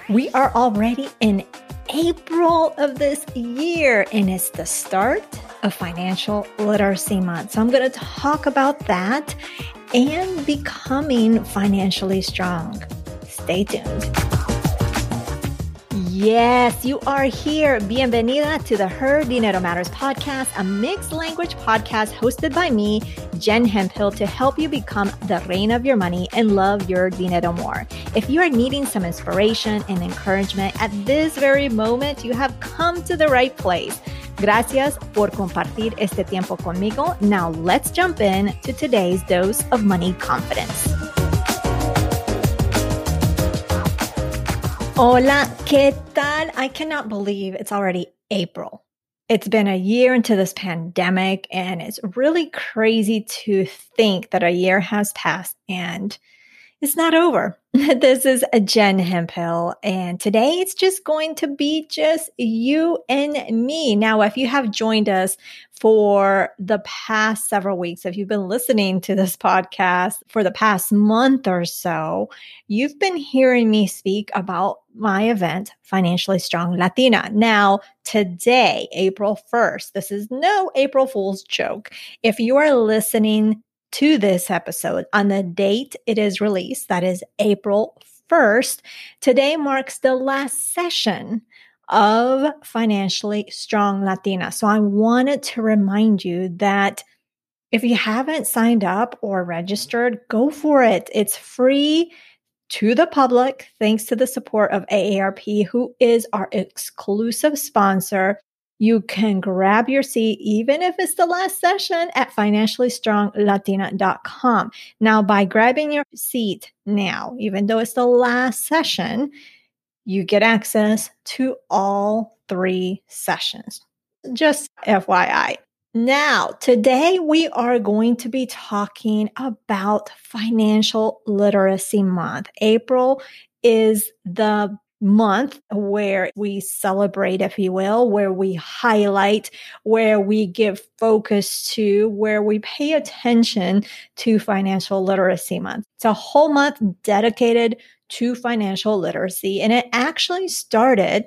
We are already in April of this year, and it's the start of Financial Literacy Month. So I'm going to talk about that and becoming financially strong. Stay tuned. Yes, you are here. Bienvenida to the Her Dinero Matters podcast, a mixed language podcast hosted by me, Jen Hemphill, to help you become the reign of your money and love your dinero more. If you are needing some inspiration and encouragement at this very moment, you have come to the right place. Gracias por compartir este tiempo conmigo. Now let's jump in to today's dose of money confidence. Hola, ¿qué tal? I cannot believe it's already April. It's been a year into this pandemic, and it's really crazy to think that a year has passed and it's not over. This is Jen Hemphill, and today it's just going to be just you and me. Now, if you have joined us for the past several weeks, if you've been listening to this podcast for the past month or so, you've been hearing me speak about my event, Financially Strong Latina. Now, today, April 1st, this is no April Fool's joke. If you are listening to this episode on the date it is released, that is April 1st, today marks the last session of Financially Strong Latina. So I wanted to remind you that if you haven't signed up or registered, go for it. It's free to the public, thanks to the support of AARP, who is our exclusive sponsor. You can grab your seat, even if it's the last session, at financiallystronglatina.com. Now, by grabbing your seat now, even though it's the last session, you get access to all 3 sessions. Just FYI. Now, today we are going to be talking about Financial Literacy Month. April is the month where we celebrate, if you will, where we highlight, where we give focus to, where we pay attention to Financial Literacy Month. It's a whole month dedicated to financial literacy, and it actually started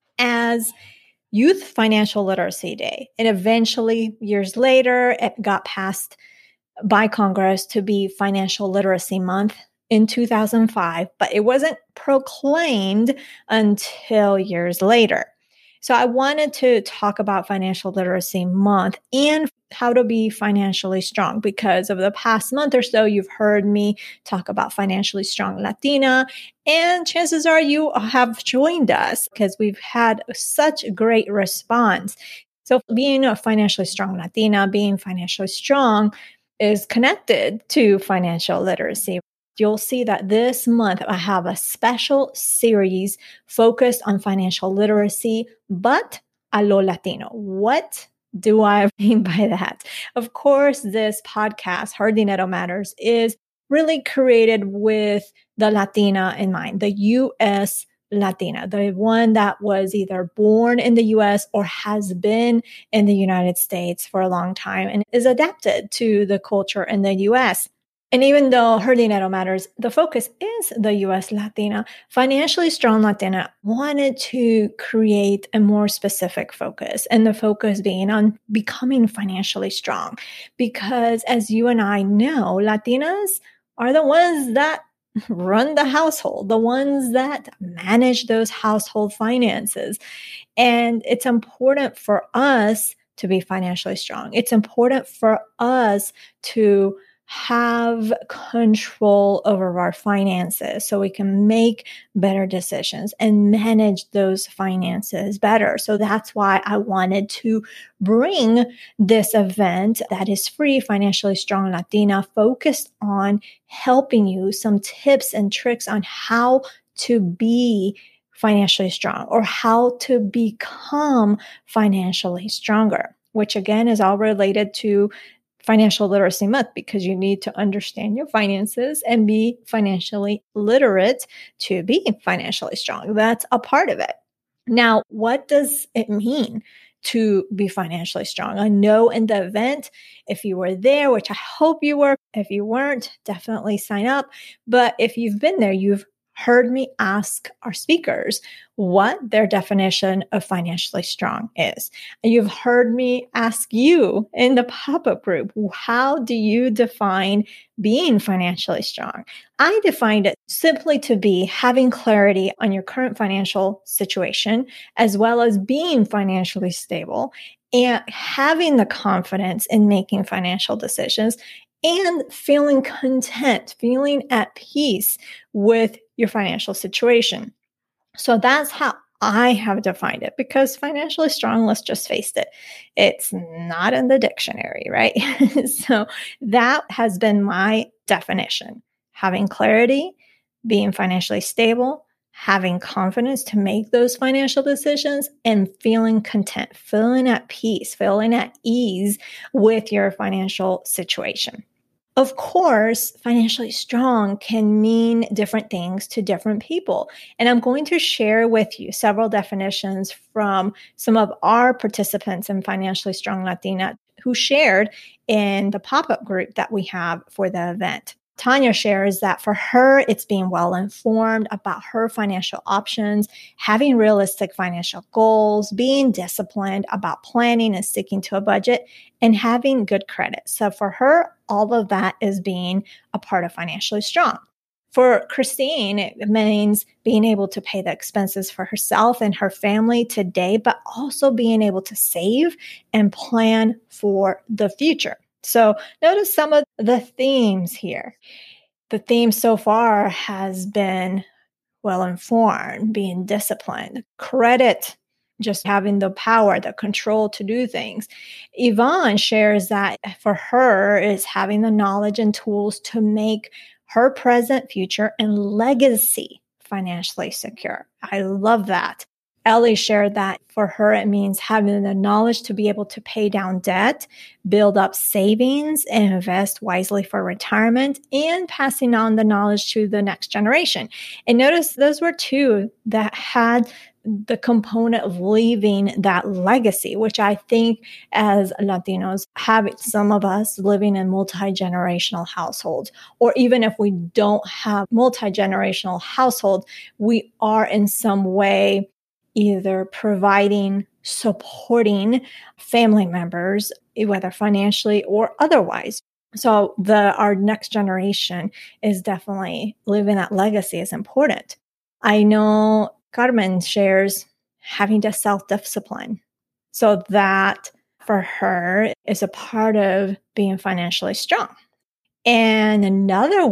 as Youth Financial Literacy Day. And eventually, years later, it got passed by Congress to be Financial Literacy Month in 2005, but it wasn't proclaimed until years later. So I wanted to talk about Financial Literacy Month and how to be financially strong, because over the past month or so, you've heard me talk about Financially Strong Latina, and chances are you have joined us because we've had such a great response. So being a financially strong Latina, being financially strong is connected to financial literacy. You'll see that this month I have a special series focused on financial literacy, but a lo Latino. What do I mean by that? Of course, this podcast, Her Dinero Matters, is really created with the Latina in mind, the U.S. Latina, the one that was either born in the U.S. or has been in the United States for a long time and is adapted to the culture in the U.S. And even though Her Dinero Matters, the focus is the U.S. Latina, Financially Strong Latina wanted to create a more specific focus, and the focus being on becoming financially strong. Because as you and I know, Latinas are the ones that run the household, the ones that manage those household finances. And it's important for us to be financially strong. It's important for us to have control over our finances so we can make better decisions and manage those finances better. So that's why I wanted to bring this event that is free, Financially Strong Latina, focused on helping you some tips and tricks on how to be financially strong or how to become financially stronger, which again is all related to Financial Literacy Month, because you need to understand your finances and be financially literate to be financially strong. That's a part of it. Now, what does it mean to be financially strong? I know in the event, if you were there, which I hope you were, if you weren't, definitely sign up. But if you've been there, you've heard me ask our speakers what their definition of financially strong is. And you've heard me ask you in the pop-up group, how do you define being financially strong? I defined it simply to be having clarity on your current financial situation, as well as being financially stable and having the confidence in making financial decisions and feeling content, feeling at peace with your financial situation. So that's how I have defined it, because financially strong, let's just face it, it's not in the dictionary, right? So that has been my definition: having clarity, being financially stable, having confidence to make those financial decisions, and feeling content, feeling at peace, feeling at ease with your financial situation. Of course, financially strong can mean different things to different people. And I'm going to share with you several definitions from some of our participants in Financially Strong Latina who shared in the pop-up group that we have for the event. Tanya shares that for her, it's being well informed about her financial options, having realistic financial goals, being disciplined about planning and sticking to a budget, and having good credit. So for her, all of that is being a part of financially strong. For Christine, it means being able to pay the expenses for herself and her family today, but also being able to save and plan for the future. So notice some of the themes here. The theme so far has been well-informed, being disciplined, credit, just having the power, the control to do things. Yvonne shares that for her is having the knowledge and tools to make her present, future, and legacy financially secure. I love that. Ellie shared that for her, it means having the knowledge to be able to pay down debt, build up savings, and invest wisely for retirement, and passing on the knowledge to the next generation. And notice those were two that had the component of leaving that legacy, which I think as Latinos have some of us living in multi-generational households, or even if we don't have multi-generational household, we are in some way either providing, supporting family members, whether financially or otherwise. So our next generation is definitely living that legacy is important. I know Carmen shares having to self-discipline. So that for her is a part of being financially strong. And another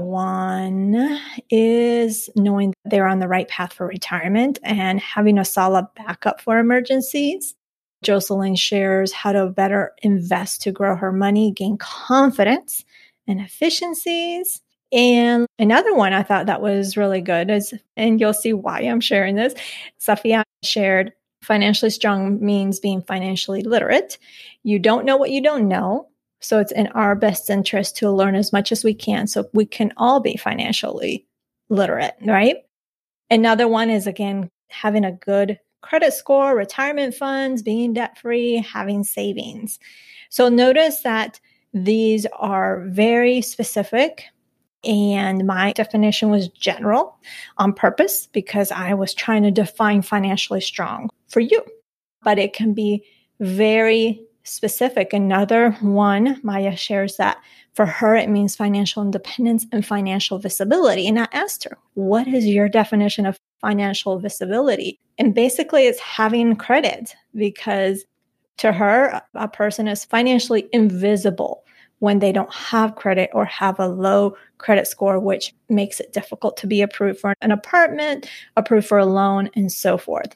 one is knowing they're on the right path for retirement and having a solid backup for emergencies. Jocelyn shares how to better invest to grow her money, gain confidence and efficiencies. And another one I thought that was really good is, and you'll see why I'm sharing this, Safia shared financially strong means being financially literate. You don't know what you don't know. So it's in our best interest to learn as much as we can so we can all be financially literate, right? Another one is, again, having a good credit score, retirement funds, being debt-free, having savings. So notice that these are very specific, and my definition was general on purpose because I was trying to define financially strong for you. But it can be very specific. Another one, Maya shares that for her, it means financial independence and financial visibility. And I asked her, what is your definition of financial visibility? And basically it's having credit, because to her, a person is financially invisible when they don't have credit or have a low credit score, which makes it difficult to be approved for an apartment, approved for a loan, and so forth.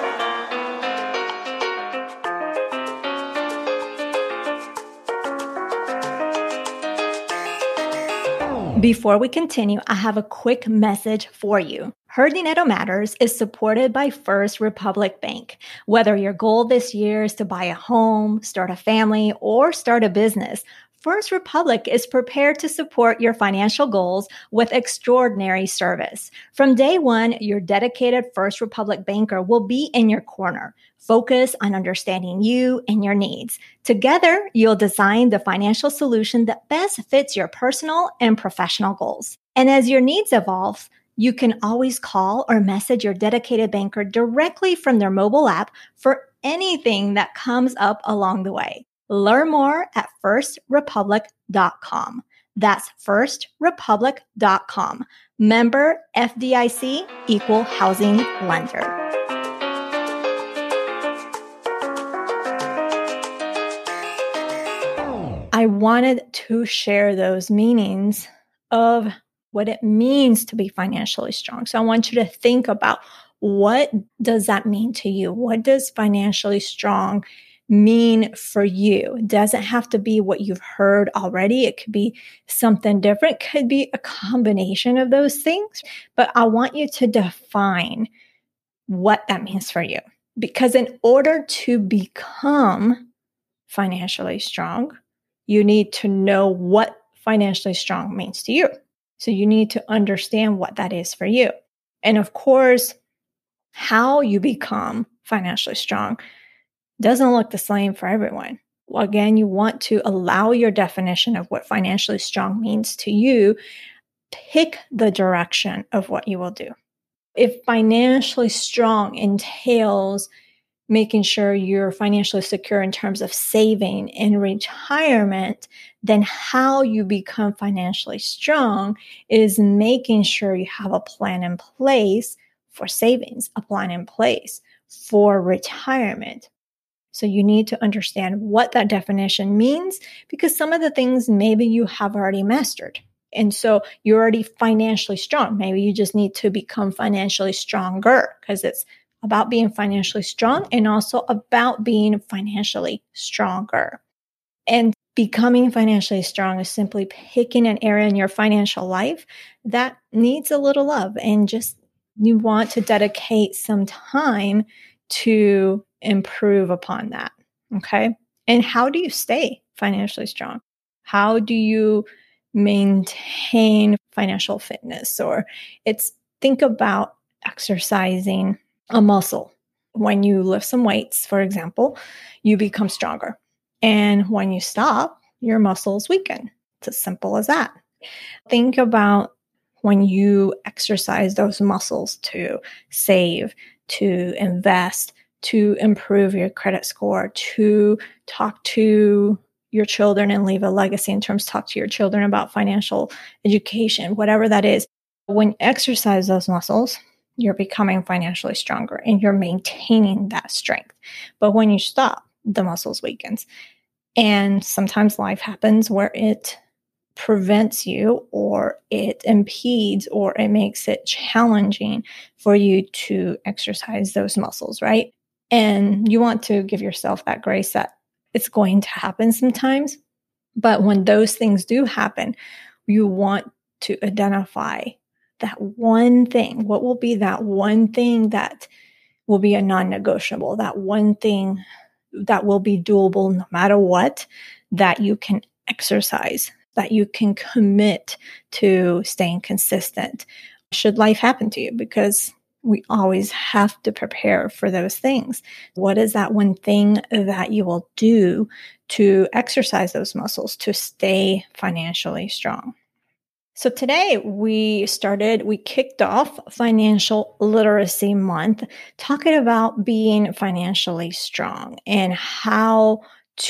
Before we continue, I have a quick message for you. Her Dinero Matters is supported by First Republic Bank. Whether your goal this year is to buy a home, start a family, or start a business, First Republic is prepared to support your financial goals with extraordinary service. From day one, your dedicated First Republic banker will be in your corner. Focus on understanding you and your needs. Together, you'll design the financial solution that best fits your personal and professional goals. And as your needs evolve, You can always call or message your dedicated banker directly from their mobile app for anything that comes up along the way. Learn more at firstrepublic.com. That's firstrepublic.com. Member FDIC, equal housing lender. I wanted to share those meanings of what it means to be financially strong. So I want you to think about, what does that mean to you? What does financially strong mean for you? It doesn't have to be what you've heard already. It could be something different. It could be a combination of those things. But I want you to define what that means for you. Because in order to become financially strong, you need to know what financially strong means to you. So you need to understand what that is for you. And of course, how you become financially strong doesn't look the same for everyone. Well, again, you want to allow your definition of what financially strong means to you. Pick the direction of what you will do. If financially strong entails making sure you're financially secure in terms of saving in retirement, then how you become financially strong is making sure you have a plan in place for savings, a plan in place for retirement. So you need to understand what that definition means, because some of the things maybe you have already mastered. And so you're already financially strong. Maybe you just need to become financially stronger, because it's about being financially strong and also about being financially stronger. And becoming financially strong is simply picking an area in your financial life that needs a little love, and just you want to dedicate some time to improve upon that. Okay. And how do you stay financially strong? How do you maintain financial fitness? Or think about exercising a muscle. When you lift some weights, for example, you become stronger. And when you stop, your muscles weaken. It's as simple as that. Think about when you exercise those muscles to save, to invest, to improve your credit score, to talk to your children and leave a legacy in terms of talk to your children about financial education, whatever that is. When you exercise those muscles, you're becoming financially stronger and you're maintaining that strength. But when you stop, the muscles weakens. And sometimes life happens where it prevents you, or it impedes, or it makes it challenging for you to exercise those muscles, right? And you want to give yourself that grace that it's going to happen sometimes. But when those things do happen, you want to identify that one thing. What will be that one thing that will be a non-negotiable, that one thing that will be doable no matter what, that you can exercise, that you can commit to staying consistent should life happen to you, because we always have to prepare for those things. What is that one thing that you will do to exercise those muscles to stay financially strong? So today we kicked off Financial Literacy Month talking about being financially strong and how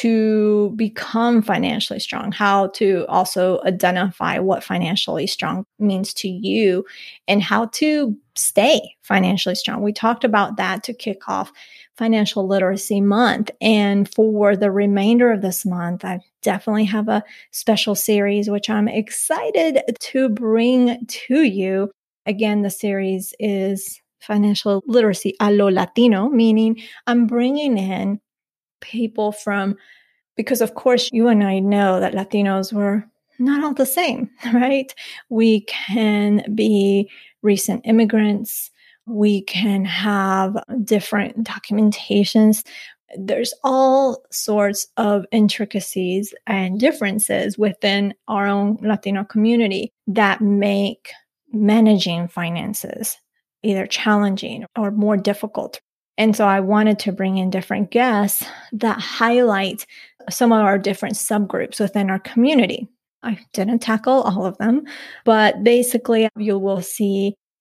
to become financially strong, how to also identify what financially strong means to you, and how to stay financially strong. We talked about that to kick off Financial Literacy Month. And for the remainder of this month, I definitely have a special series, which I'm excited to bring to you. Again, the series is Financial Literacy a lo Latino, meaning I'm bringing in people because of course you and I know that Latinos were not all the same, right? We can be recent immigrants. We can have different documentations. There's all sorts of intricacies and differences within our own Latino community that make managing finances either challenging or more difficult. And so I wanted to bring in different guests that highlight some of our different subgroups within our community. I didn't tackle all of them, but basically you will see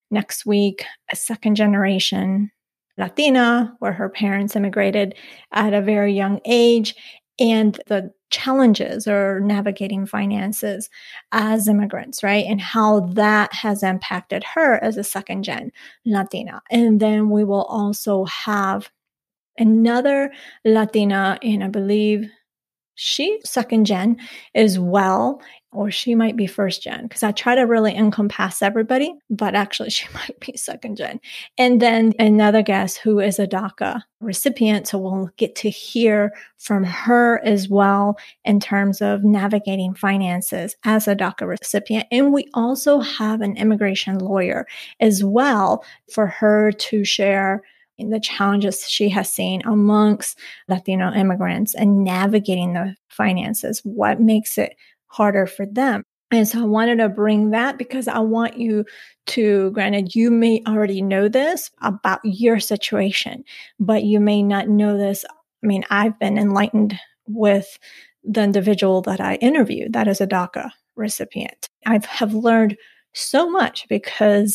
next week a second generation Latina where her parents immigrated at a very young age, and the challenges or navigating finances as immigrants, right? And how that has impacted her as a second gen Latina. And then we will also have another Latina, and I believe she's second gen as well, or she might be first gen, because I try to really encompass everybody, but actually she might be second gen. And then another guest who is a DACA recipient. So we'll get to hear from her as well in terms of navigating finances as a DACA recipient. And we also have an immigration lawyer as well for her to share the challenges she has seen amongst Latino immigrants and navigating the finances, what makes it harder for them. And so I wanted to bring that because I want you to, granted, you may already know this about your situation, but you may not know this. I mean, I've been enlightened with the individual that I interviewed that is a DACA recipient. I have learned so much because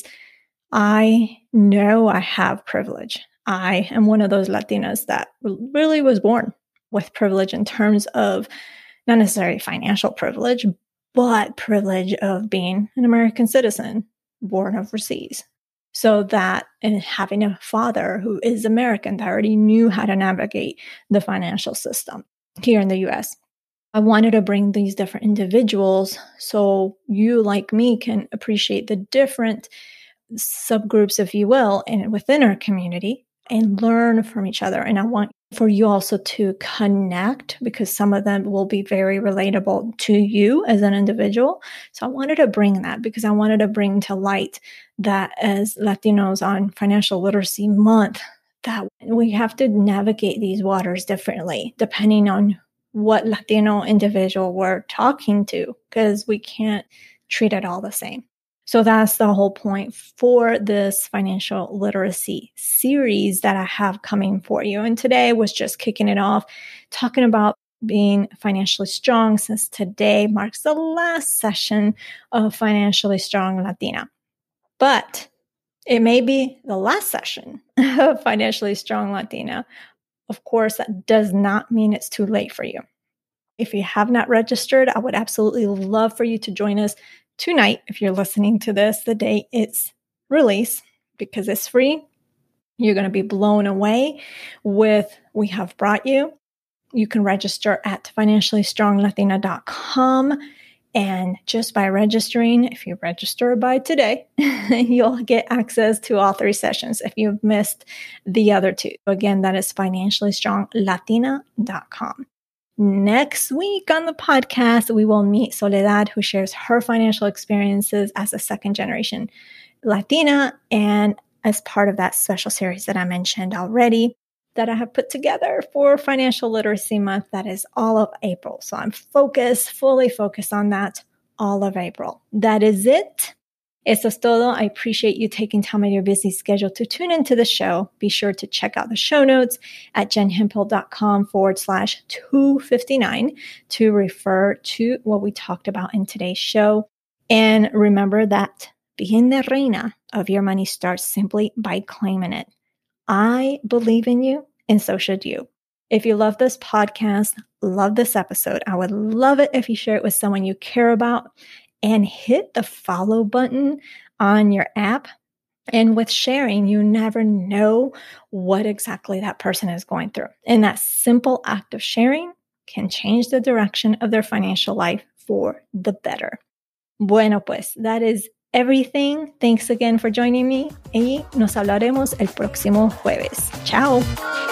I know I have privilege. I am one of those Latinas that really was born with privilege in terms of not necessarily financial privilege, but privilege of being an American citizen born overseas. So that, and having a father who is American that already knew how to navigate the financial system here in the US. I wanted to bring these different individuals so you, like me, can appreciate the different subgroups, if you will, and within our community and learn from each other. And I want for you also to connect because some of them will be very relatable to you as an individual. So I wanted to bring that because I wanted to bring to light that as Latinos on Financial Literacy Month, that we have to navigate these waters differently depending on what Latino individual we're talking to, because we can't treat it all the same. So that's the whole point for this financial literacy series that I have coming for you. And today was just kicking it off, talking about being financially strong, since today marks the last session of Financially Strong Latina. But it may be the last session of Financially Strong Latina. Of course, that does not mean it's too late for you. If you have not registered, I would absolutely love for you to join us tonight, if you're listening to this, the day it's released, because it's free. You're going to be blown away with we have brought you. You can register at financiallystronglatina.com. And just by registering, if you register by today, you'll get access to all 3 sessions if you've missed the other 2. Again, that is financiallystronglatina.com. Next week on the podcast, we will meet Soledad, who shares her financial experiences as a second generation Latina and as part of that special series that I mentioned already that I have put together for Financial Literacy Month. That is all of April. So I'm fully focused on that all of April. That is it. Eso es todo. I appreciate you taking time out of your busy schedule to tune into the show. Be sure to check out the show notes at jenhemphill.com/259 to refer to what we talked about in today's show. And remember that being the reina of your money starts simply by claiming it. I believe in you, and so should you. If you love this podcast, love this episode, I would love it if you share it with someone you care about. And hit the follow button on your app. And with sharing, you never know what exactly that person is going through. And that simple act of sharing can change the direction of their financial life for the better. Bueno, pues, that is everything. Thanks again for joining me. Y nos hablaremos el próximo jueves. Chao.